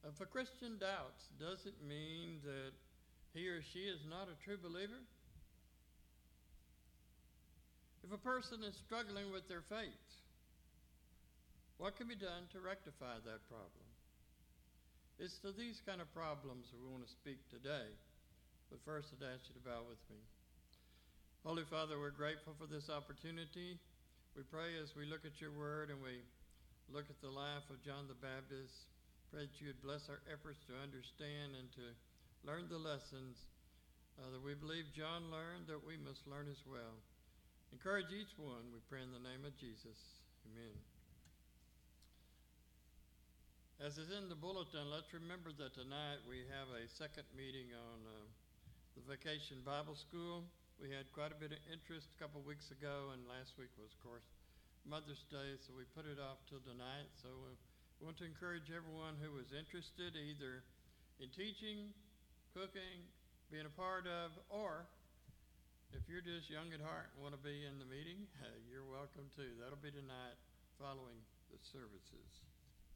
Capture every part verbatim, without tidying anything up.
If a Christian doubts, does it mean that he or she is not a true believer? If a person is struggling with their faith, what can be done to rectify that problem? It's to these kind of problems we want to speak today. But first, I'd ask you to bow with me. Holy Father, we're grateful for this opportunity. We pray as we look at your word and we look at the life of John the Baptist, pray that you would bless our efforts to understand and to learn the lessons uh, that we believe John learned, that we must learn as well. Encourage each one, we pray in the name of Jesus. Amen. As is in the bulletin, let's remember that tonight we have a second meeting on uh, the Vacation Bible School. We had quite a bit of interest a couple of weeks ago, and last week was, of course, Mother's Day, so we put it off till tonight. So we want to encourage everyone who is interested either in teaching, cooking, being a part of, or if you're just young at heart and want to be in the meeting, hey, you're welcome too. That'll be tonight following the services.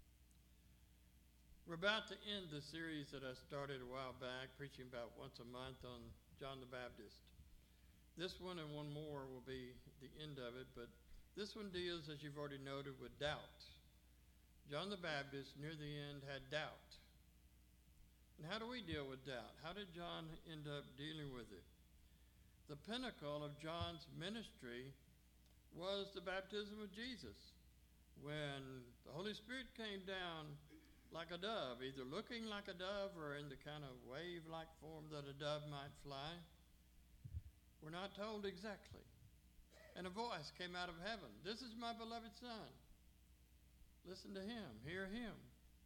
We're about to end the series that I started a while back, preaching about once a month on John the Baptist. This one and one more will be the end of it, but this one deals, as you've already noted, with doubt. John the Baptist, near the end, had doubt. And how do we deal with doubt? How did John end up dealing with it? The pinnacle of John's ministry was the baptism of Jesus, when the Holy Spirit came down like a dove, either looking like a dove or in the kind of wave-like form that a dove might fly. We're not told exactly. And a voice came out of heaven. This is my beloved Son. Listen to him. Hear him.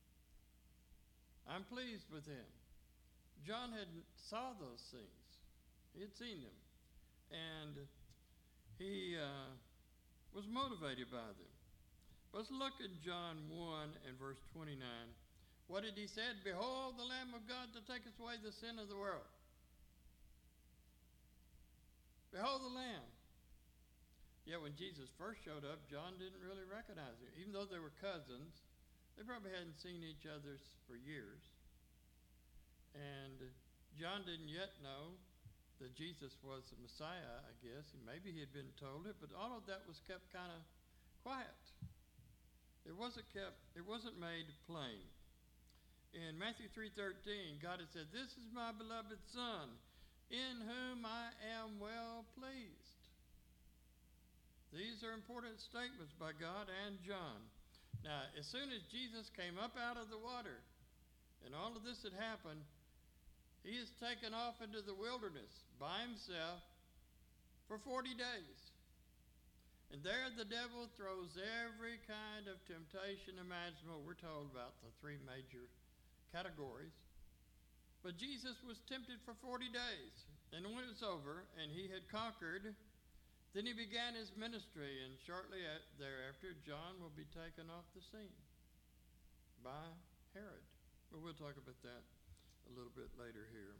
I'm pleased with him. John had saw those things. He had seen them. And he uh, was motivated by them. Let's look at John one and verse twenty-nine. What did he say? Behold the Lamb of God that taketh away the sin of the world. Behold the Lamb. Yet when Jesus first showed up, John didn't really recognize him. Even though they were cousins, they probably hadn't seen each other for years. And John didn't yet know that Jesus was the Messiah, I guess. Maybe he had been told it, but all of that was kept kind of quiet. It wasn't kept, it wasn't made plain. In Matthew three thirteen, God had said, this is my beloved Son, in whom I am well pleased. These are important statements by God and John. Now, as soon as Jesus came up out of the water, and all of this had happened, he is taken off into the wilderness by himself for forty days. And there the devil throws every kind of temptation imaginable. We're told about the three major categories. But Jesus was tempted for forty days. And when it was over and he had conquered, then he began his ministry. And shortly thereafter, John will be taken off the scene by Herod. But we'll talk about that a little bit later here.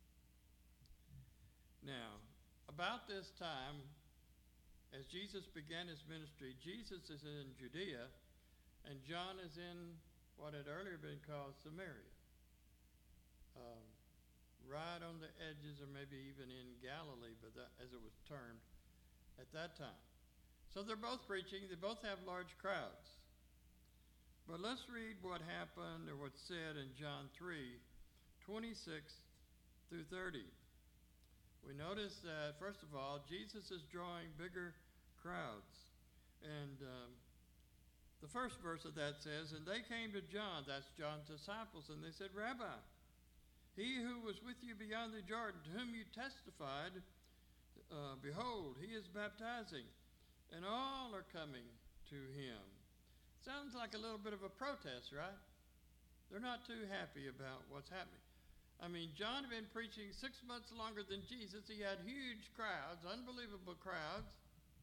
Now, about this time, as Jesus began his ministry, Jesus is in Judea, and John is in what had earlier been called Samaria, um, right on the edges, or maybe even in Galilee, but that, as it was termed at that time. So they're both preaching. They both have large crowds. But let's read what happened, or what's said in John three, twenty-six through thirty. We notice that, first of all, Jesus is drawing bigger crowds. And um, the first verse of that says, and they came to John, that's John's disciples, and they said, Rabbi, he who was with you beyond the Jordan, to whom you testified, uh, behold, he is baptizing, and all are coming to him. Sounds like a little bit of a protest, right? They're not too happy about what's happening. I mean, John had been preaching six months longer than Jesus. He had huge crowds, unbelievable crowds.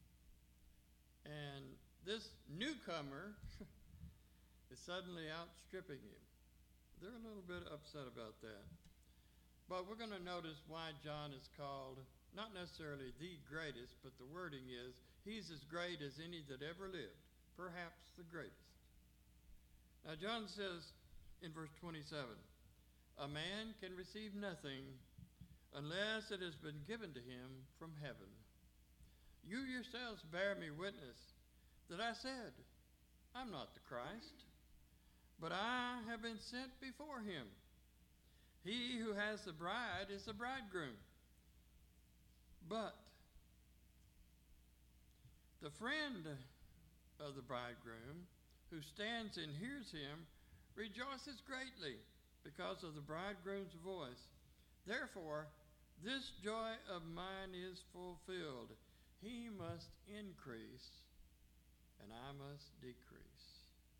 And this newcomer is suddenly outstripping him. They're a little bit upset about that. But we're going to notice why John is called, not necessarily the greatest, but the wording is, he's as great as any that ever lived, perhaps the greatest. Now, John says, in verse twenty-seven. A man can receive nothing unless it has been given to him from heaven. You yourselves bear me witness that I said, I'm not the Christ, but I have been sent before him. He who has the bride is the bridegroom. But the friend of the bridegroom who stands and hears him rejoices greatly because of the bridegroom's voice. Therefore, this joy of mine is fulfilled. He must increase, and I must decrease.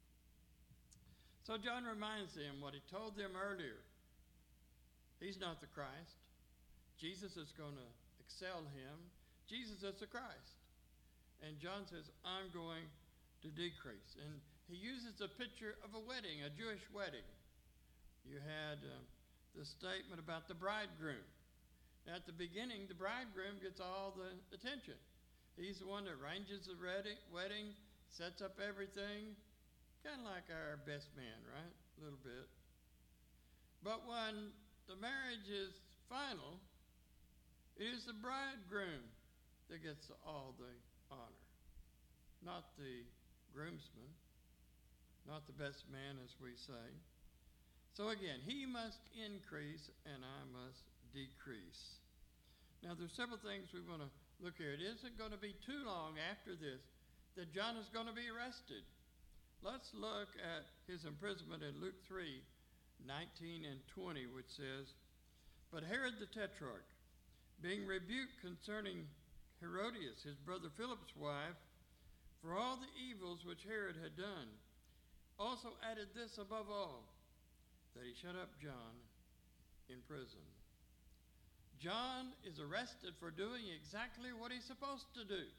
So John reminds them what he told them earlier. He's not the Christ. Jesus is going to excel him. Jesus is the Christ. And John says, I'm going to decrease. And he uses a picture of a wedding, a Jewish wedding. You had uh, the statement about the bridegroom. At the beginning, the bridegroom gets all the attention. He's the one that arranges the wedding, sets up everything, kind of like our best man, right? A little bit. But when the marriage is final, it is the bridegroom that gets all the honor, not the groomsman, not the best man, as we say. So again, he must increase and I must decrease. Now, there's several things we want to look here. It isn't going to be too long after this that John is going to be arrested. Let's look at his imprisonment in Luke three, nineteen and twenty, which says, But Herod the Tetrarch, being rebuked concerning Herodias, his brother Philip's wife, for all the evils which Herod had done, also added this above all, that he shut up John in prison. John is arrested for doing exactly what he's supposed to do.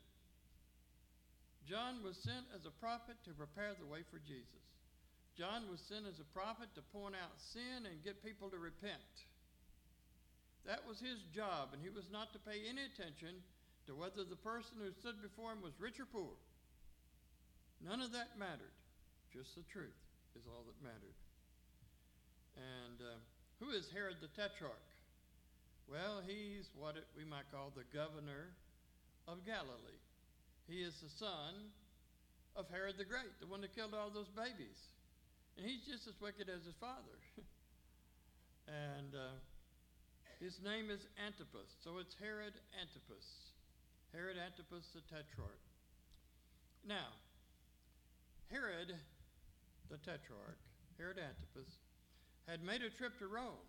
John was sent as a prophet to prepare the way for Jesus. John was sent as a prophet to point out sin and get people to repent. That was his job, and he was not to pay any attention to whether the person who stood before him was rich or poor. None of that mattered. Just the truth is all that mattered. And uh, who is Herod the Tetrarch? Well, he's what it, we might call the governor of Galilee. He is the son of Herod the Great, the one that killed all those babies. And he's just as wicked as his father. and uh, his name is Antipas, so it's Herod Antipas. Herod Antipas the Tetrarch. Now, Herod the Tetrarch, Herod Antipas, had made a trip to Rome.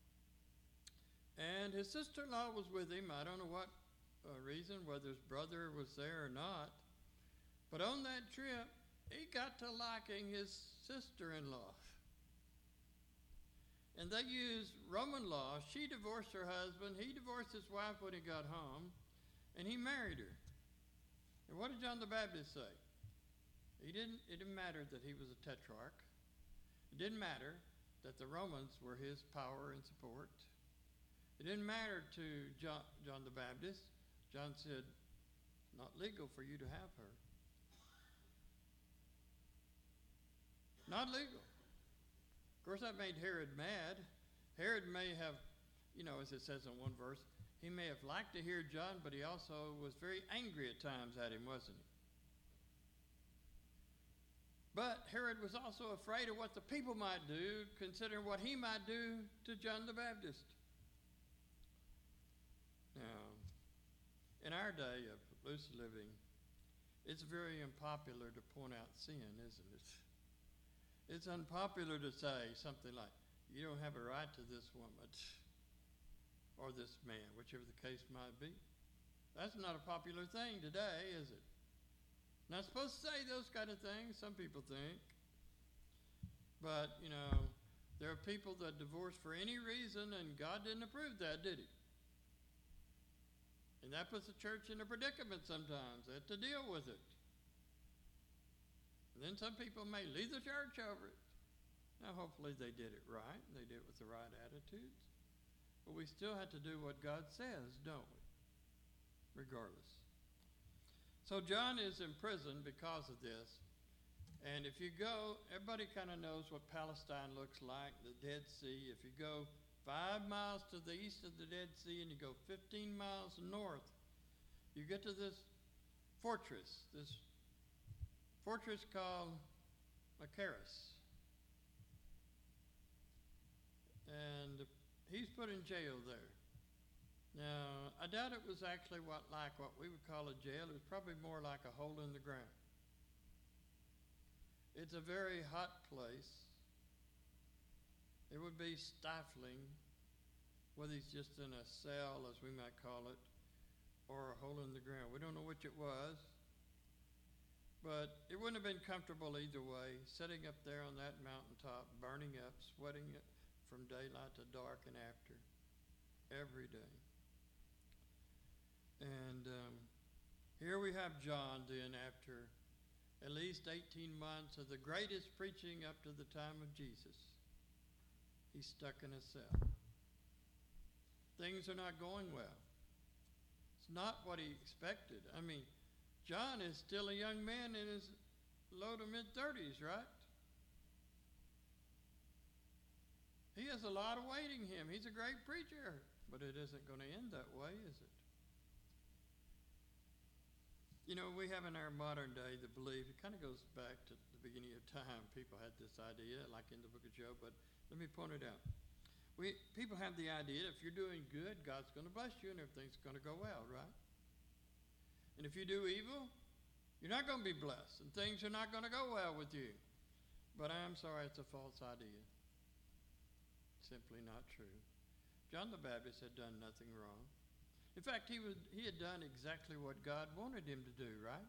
And his sister-in-law was with him. I don't know what uh, reason, whether his brother was there or not. But on that trip, he got to liking his sister-in-law. And they used Roman law. She divorced her husband. He divorced his wife when he got home. And he married her. And what did John the Baptist say? He didn't, it didn't matter that he was a tetrarch. It didn't matter that the Romans were his power and support. It didn't matter to John, John the Baptist. John said, not legal for you to have her. Not legal. Of course, that made Herod mad. Herod may have, you know, as it says in one verse, he may have liked to hear John, but he also was very angry at times at him, wasn't he? But Herod was also afraid of what the people might do, considering what he might do to John the Baptist. Now, in our day of loose living, it's very unpopular to point out sin, isn't it? It's unpopular to say something like, you don't have a right to this woman or this man, whichever the case might be. That's not a popular thing today, is it? Not supposed to say those kind of things, some people think. But, you know, there are people that divorce for any reason, and God didn't approve that, did he? And that puts the church in a predicament sometimes. They have to deal with it. And then some people may leave the church over it. Now, hopefully they did it right. They did it with the right attitudes. But we still have to do what God says, don't we? Regardless. So John is in prison because of this. And if you go, everybody kind of knows what Palestine looks like, the Dead Sea. If you go five miles to the east of the Dead Sea and you go fifteen miles north, you get to this fortress, this fortress called Machaerus. And he's put in jail there. Now, I doubt it was actually what like what we would call a jail. It was probably more like a hole in the ground. It's a very hot place. It would be stifling, whether he's just in a cell, as we might call it, or a hole in the ground. We don't know which it was, but it wouldn't have been comfortable either way, sitting up there on that mountaintop, burning up, sweating it from daylight to dark and after, every day. And um, here we have John then, after at least eighteen months of the greatest preaching up to the time of Jesus. He's stuck in a cell. Things are not going well. It's not what he expected. I mean, John is still a young man in his low to mid-thirties, right? He has a lot awaiting him. He's a great preacher, but it isn't going to end that way, is it? You know, we have in our modern day the belief, it kind of goes back to the beginning of time. People had this idea, like in the book of Job, but let me point it out. We People have the idea that if you're doing good, God's going to bless you and everything's going to go well, right? And if you do evil, you're not going to be blessed and things are not going to go well with you. But I'm sorry, it's a false idea. Simply not true. John the Baptist had done nothing wrong. In fact, he, was, he had done exactly what God wanted him to do, right?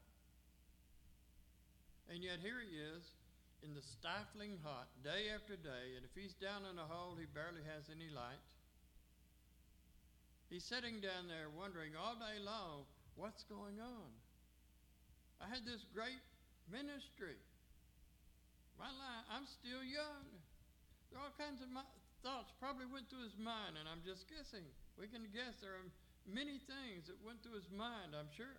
And yet here he is in the stifling hot, day after day, and if he's down in a hole, he barely has any light. He's sitting down there wondering all day long, what's going on? I had this great ministry. My life, I'm still young. There are all kinds of my thoughts probably went through his mind, and I'm just guessing. We can guess there are many things that went through his mind, I'm sure.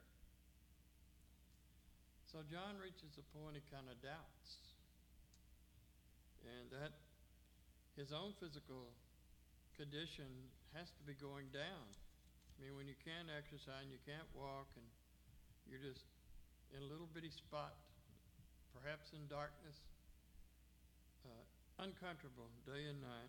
So John reaches a point he kind of doubts. And that his own physical condition has to be going down. I mean, when you can't exercise and you can't walk and you're just in a little bitty spot, perhaps in darkness, uh, uncomfortable day and night.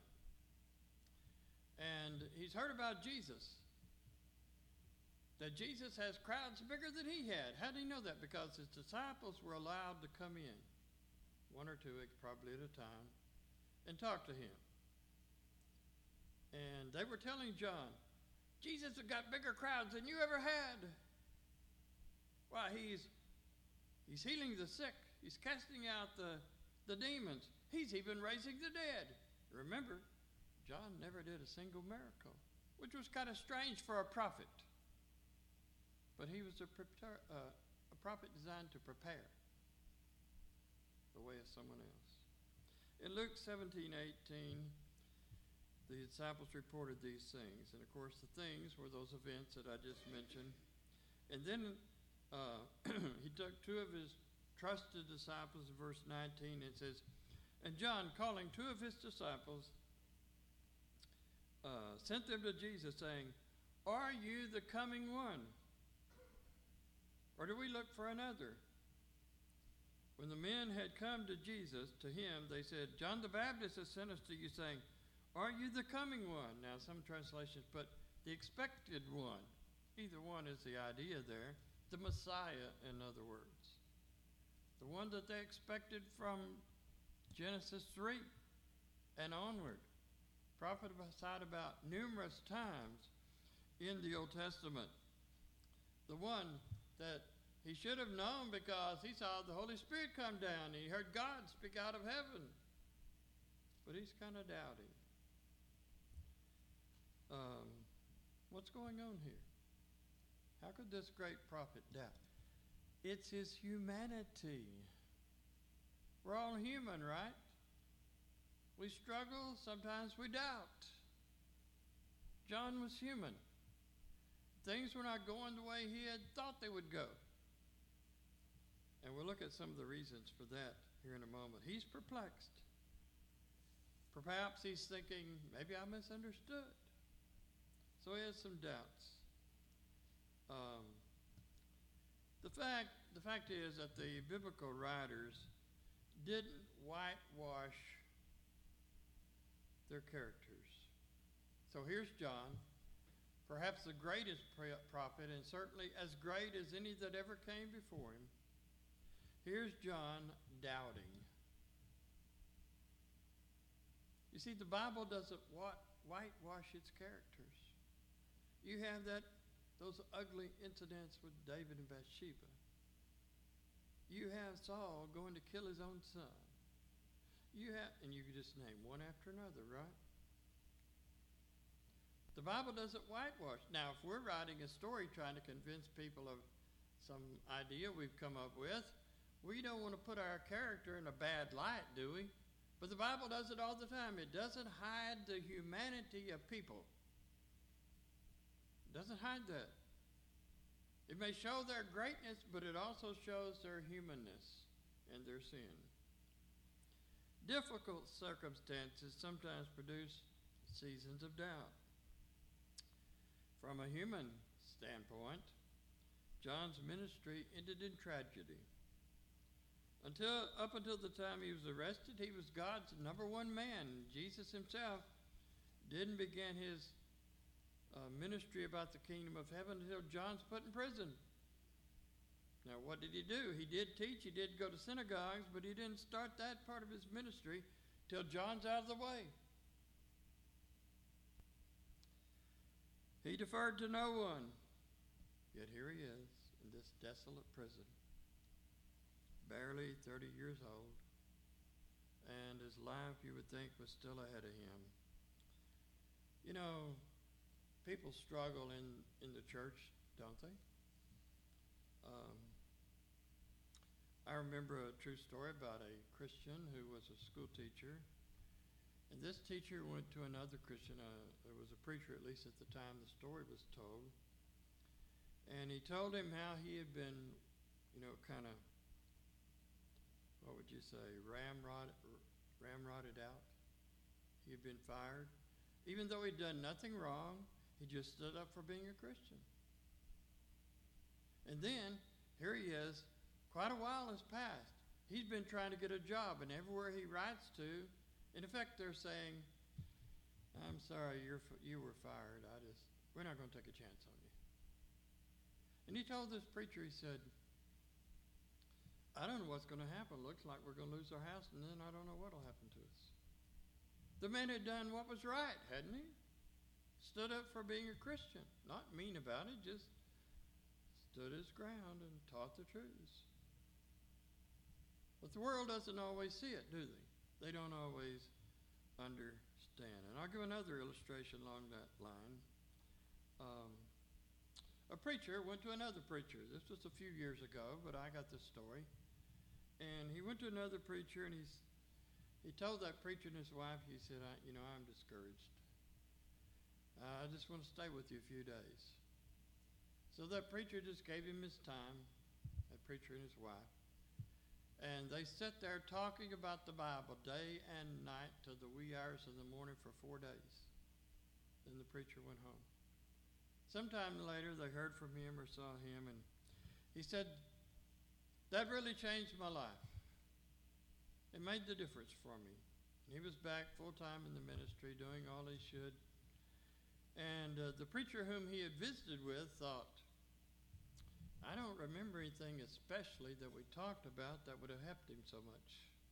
And he's heard about Jesus. That Jesus has crowds bigger than he had. How did he know that? Because his disciples were allowed to come in, one or two probably at a time, and talk to him. And they were telling John, Jesus has got bigger crowds than you ever had. Why, he's he's healing the sick. He's casting out the, the demons. He's even raising the dead. Remember, John never did a single miracle, which was kind of strange for a prophet. But he was a, prepar- uh, a prophet designed to prepare the way of someone else. In Luke seventeen eighteen, the disciples reported these things. And of course, the things were those events that I just mentioned. And then uh, he took two of his trusted disciples in verse nineteen. It says, and John, calling two of his disciples, uh, sent them to Jesus, saying, are you the coming one? Or do we look for another? When the men had come to Jesus, to him, they said, John the Baptist has sent us to you, saying, are you the coming one? Now, some translations put the expected one. Either one is the idea there. The Messiah, in other words. The one that they expected from Genesis three and onward. Prophesied about numerous times in the Old Testament. The one that he should have known because he saw the Holy Spirit come down. He heard God speak out of heaven. But he's kind of doubting. Um, what's going on here? How could this great prophet doubt? It's his humanity. We're all human, right? We struggle, sometimes we doubt. John was human. Things were not going the way he had thought they would go. And we'll look at some of the reasons for that here in a moment. He's perplexed. Perhaps he's thinking, maybe I misunderstood. So he has some doubts. Um, the fact, the fact is that the biblical writers didn't whitewash their characters. So here's John, perhaps the greatest prophet, and certainly as great as any that ever came before him. Here's John doubting. You see, the Bible doesn't whitewash its characters. You have that those ugly incidents with David and Bathsheba. You have Saul going to kill his own son. You have, and you can just name one after another, right? The Bible doesn't whitewash. Now, if we're writing a story trying to convince people of some idea we've come up with, we don't want to put our character in a bad light, do we? But the Bible does it all the time. It doesn't hide the humanity of people. It doesn't hide that. It may show their greatness, but it also shows their humanness and their sin. Difficult circumstances sometimes produce seasons of doubt. From a human standpoint, John's ministry ended in tragedy. Until, up until the time he was arrested, he was God's number one man. Jesus himself didn't begin his uh, ministry about the kingdom of heaven until John's put in prison. Now, what did he do? He did teach, he did go to synagogues, but he didn't start that part of his ministry till John's out of the way. He deferred to no one, yet here he is in this desolate prison, barely thirty years old, and his life, you would think, was still ahead of him. You know, people struggle in, in the church, don't they? Um, I remember a true story about a Christian who was a school teacher. And this teacher went to another Christian. Uh, there was a preacher, at least at the time the story was told. And he told him how he had been, you know, kind of, what would you say, ramrod, ramrodded out. He had been fired. Even though he'd done nothing wrong, he just stood up for being a Christian. And then, here he is, quite a while has passed. He's been trying to get a job, and everywhere he writes to, in effect, they're saying, I'm sorry, you're, you were fired. I just, we're not going to take a chance on you. And he told this preacher, he said, I don't know what's going to happen. Looks like we're going to lose our house, and then I don't know what will happen to us. The man had done what was right, hadn't he? Stood up for being a Christian. Not mean about it, just stood his ground and taught the truths. But the world doesn't always see it, do they? They don't always understand. And I'll give another illustration along that line. Um, a preacher went to another preacher. This was a few years ago, but I got this story. And he went to another preacher, and he's, he told that preacher and his wife, he said, I, you know, I'm discouraged. Uh, I just want to stay with you a few days. So that preacher just gave him his time, that preacher and his wife. And they sat there talking about the Bible day and night till the wee hours of the morning for four days. Then the preacher went home. Sometime later, they heard from him or saw him, and he said, that really changed my life. It made the difference for me. And he was back full-time in the ministry, doing all he should. And uh, the preacher whom he had visited with thought, I don't remember anything especially that we talked about that would have helped him so much.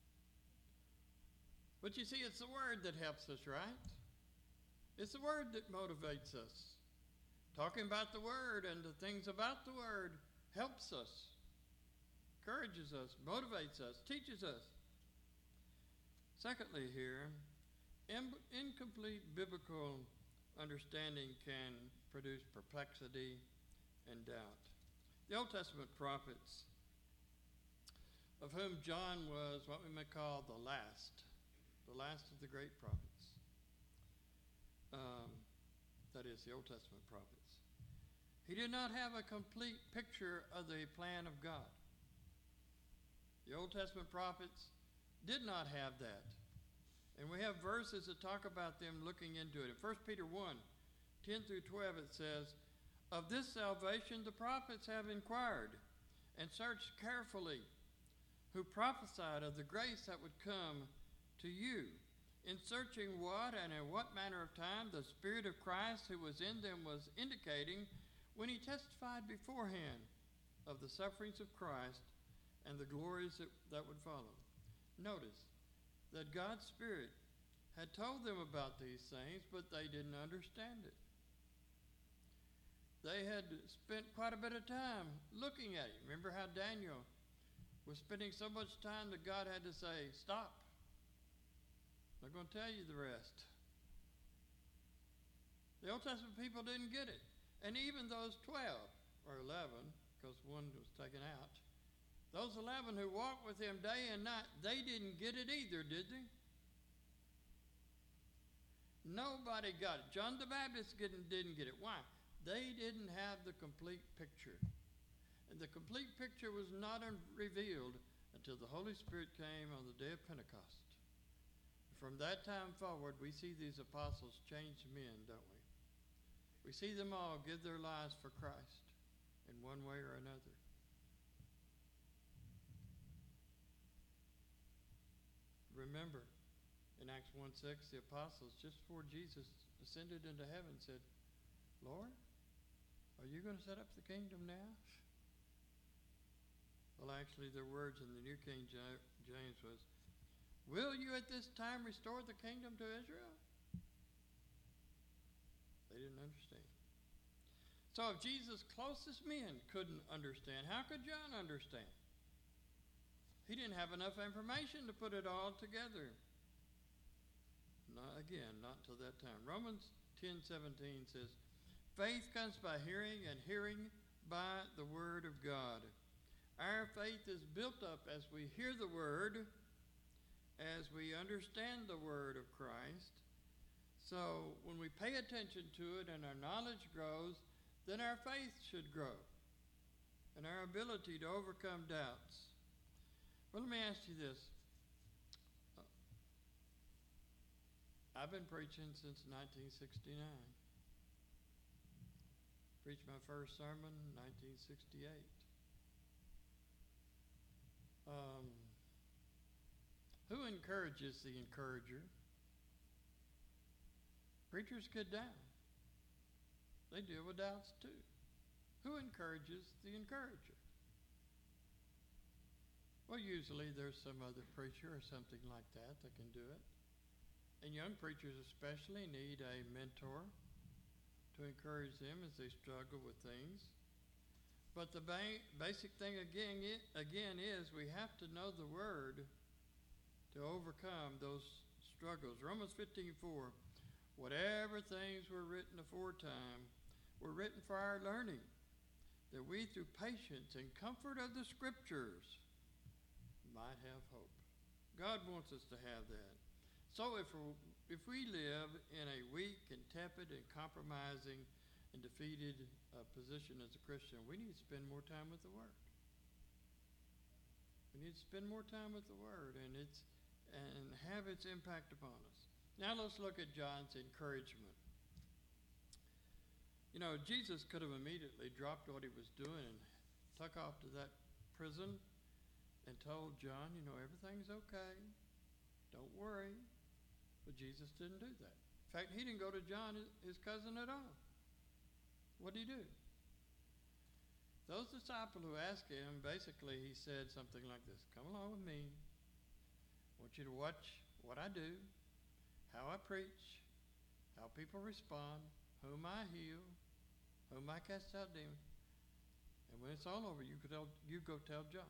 But you see, it's the Word that helps us, right? It's the Word that motivates us. Talking about the Word and the things about the Word helps us, encourages us, motivates us, teaches us. Secondly here, in- incomplete biblical understanding can produce perplexity and doubt. The Old Testament prophets, of whom John was what we may call the last, the last of the great prophets. Um, that is, the Old Testament prophets. He did not have a complete picture of the plan of God. The Old Testament prophets did not have that. And we have verses that talk about them looking into it. In First Peter one, ten through twelve, it says, "Of this salvation the prophets have inquired and searched carefully, who prophesied of the grace that would come to you, in searching what and in what manner of time the Spirit of Christ who was in them was indicating when he testified beforehand of the sufferings of Christ and the glories that, that would follow." Notice that God's Spirit had told them about these things, but they didn't understand it. They had spent quite a bit of time looking at it. Remember how Daniel was spending so much time that God had to say, "Stop. I'm not going to tell you the rest." The Old Testament people didn't get it. And even those twelve, or eleven, because one was taken out, those eleven who walked with him day and night, they didn't get it either, did they? Nobody got it. John the Baptist didn't, didn't get it. Why? They didn't have the complete picture. And the complete picture was not revealed until the Holy Spirit came on the day of Pentecost. From that time forward, we see these apostles change men, don't we? We see them all give their lives for Christ in one way or another. Remember, in Acts one six, the apostles, just before Jesus ascended into heaven, said, "Lord, are you going to set up the kingdom now?" Well, actually, their words in the New King James was, "Will you at this time restore the kingdom to Israel?" They didn't understand. So if Jesus' closest men couldn't understand, how could John understand? He didn't have enough information to put it all together. Not, again, not till that time. Romans ten seventeen says, "Faith comes by hearing, and hearing by the word of God." Our faith is built up as we hear the word, as we understand the word of Christ. So when we pay attention to it and our knowledge grows, then our faith should grow and our ability to overcome doubts. Well, let me ask you this. I've been preaching since nineteen sixty-nine. Preached my first sermon in nineteen sixty-eight. Um, who encourages the encourager? Preachers get down. They deal with doubts too. Who encourages the encourager? Well, usually there's some other preacher or something like that that can do it. And young preachers especially need a mentor to encourage them as they struggle with things. But the ba- basic thing again, it, again is we have to know the word to overcome those struggles. Romans fifteen four, "Whatever things were written aforetime were written for our learning, that we through patience and comfort of the Scriptures might have hope." God wants us to have that. So if, we're, if we live in a weak and tepid and compromising and defeated uh, position as a Christian, we need to spend more time with the Word. We need to spend more time with the Word and its and have its impact upon us. Now let's look at John's encouragement. You know, Jesus could have immediately dropped what he was doing and took off to that prison and told John, you know, everything's okay. Don't worry. But Jesus didn't do that. In fact, he didn't go to John, his cousin, at all. What did he do? Those disciples who asked him, basically he said something like this: "Come along with me. I want you to watch what I do, how I preach, how people respond, whom I heal, whom I cast out demons. And when it's all over, you, could tell, you go tell John."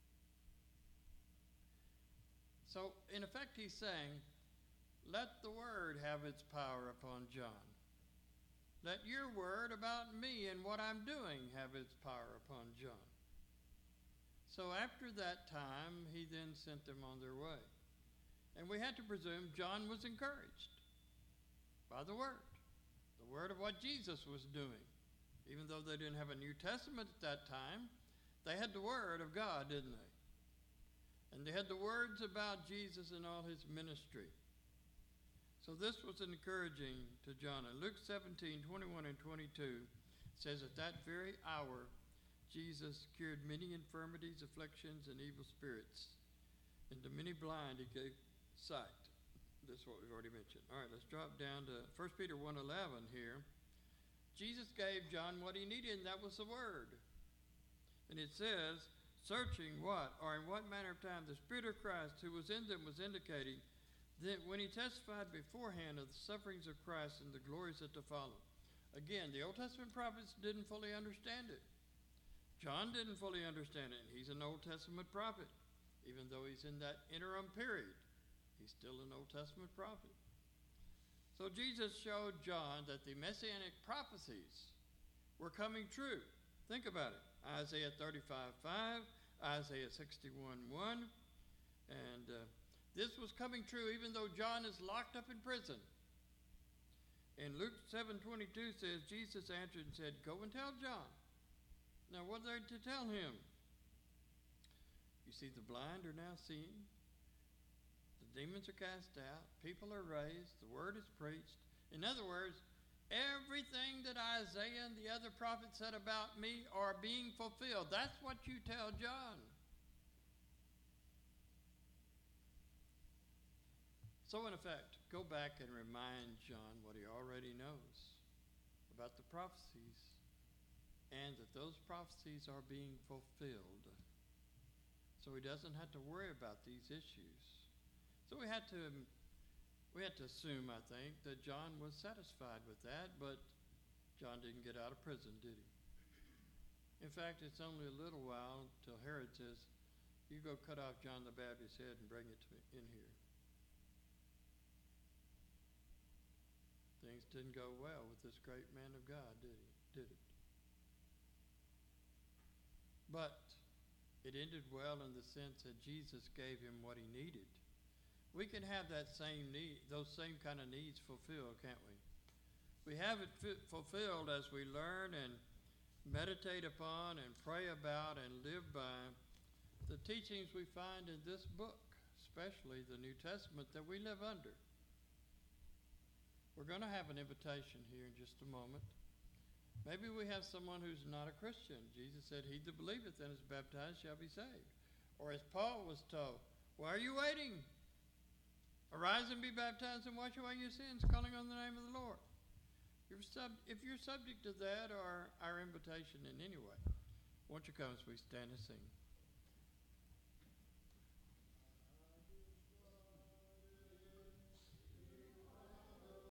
So, in effect, he's saying, let the word have its power upon John. Let your word about me and what I'm doing have its power upon John. So after that time, he then sent them on their way. And we had to presume John was encouraged by the word, the word of what Jesus was doing. Even though they didn't have a New Testament at that time, they had the word of God, didn't they? And they had the words about Jesus and all his ministry. So this was encouraging to John. In Luke seventeen, twenty-one and twenty-two says, at that very hour, Jesus cured many infirmities, afflictions, and evil spirits. And to many blind he gave sight. This is what we've already mentioned. All right, let's drop down to First Peter one eleven here. Jesus gave John what he needed, and that was the word. And it says, searching what, or in what manner of time the Spirit of Christ who was in them was indicating that when he testified beforehand of the sufferings of Christ and the glories that to follow. Again, the Old Testament prophets didn't fully understand it. John didn't fully understand it. He's an Old Testament prophet. Even though he's in that interim period, he's still an Old Testament prophet. So Jesus showed John that the messianic prophecies were coming true. Think about it. Isaiah thirty-five five, Isaiah sixty-one one. And uh, this was coming true even though John is locked up in prison. And Luke seven twenty-two says, Jesus answered and said, go and tell John. Now what are they to tell him? You see, the blind are now seeing. The demons are cast out. People are raised. The word is preached. In other words, everything that Isaiah and the other prophets said about me are being fulfilled. That's what you tell John. So in effect, go back and remind John what he already knows about the prophecies and that those prophecies are being fulfilled. So he doesn't have to worry about these issues. So we had to we had to assume, I think, that John was satisfied with that, but John didn't get out of prison, did he? In fact, it's only a little while till Herod says, you go cut off John the Baptist's head and bring it to in here. Things didn't go well with this great man of God, did he? Did it? But it ended well in the sense that Jesus gave him what he needed. We can have that same need, those same kind of needs fulfilled, can't we? We have it f- fulfilled as we learn and meditate upon and pray about and live by the teachings we find in this book, especially the New Testament that we live under. We're going to have an invitation here in just a moment. Maybe we have someone who's not a Christian. Jesus said, he that believeth and is baptized shall be saved. Or as Paul was told, why are you waiting? Arise and be baptized and wash away your sins, calling on the name of the Lord. If you're, sub- if you're subject to that or our invitation in any way, won't you come as we stand and sing?